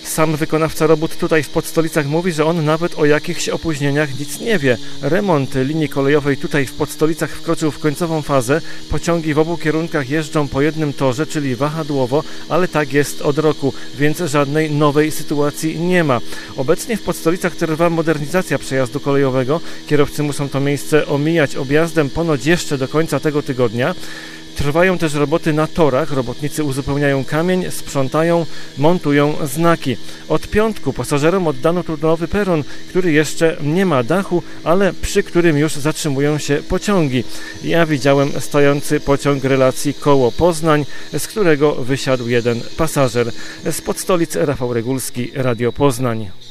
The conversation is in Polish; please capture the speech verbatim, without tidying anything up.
Sam wykonawca robót tutaj w Podstolicach mówi, że on nawet o jakichś opóźnieniach nic nie wie. Remont linii kolejowej tutaj w Podstolicach wkroczył w końcową fazę. Pociągi w obu kierunkach jeżdżą po jednym torze, czyli wahadłowo, ale tak jest od roku, więc żadnej nowej sytuacji nie ma. Obecnie w Podstolicach trwa modernizacja przejazdu kolejowego. Kierowcy muszą to miejsce omijać objazdem ponoć jeszcze do końca tego tygodnia. Trwają też roboty na torach. Robotnicy uzupełniają kamień, sprzątają, montują znaki. Od piątku pasażerom oddano tu nowy peron, który jeszcze nie ma dachu, ale przy którym już zatrzymują się pociągi. Ja widziałem stojący pociąg relacji Koło-Poznań, z którego wysiadł jeden pasażer. Z Podstolic Rafał Regulski, Radio Poznań.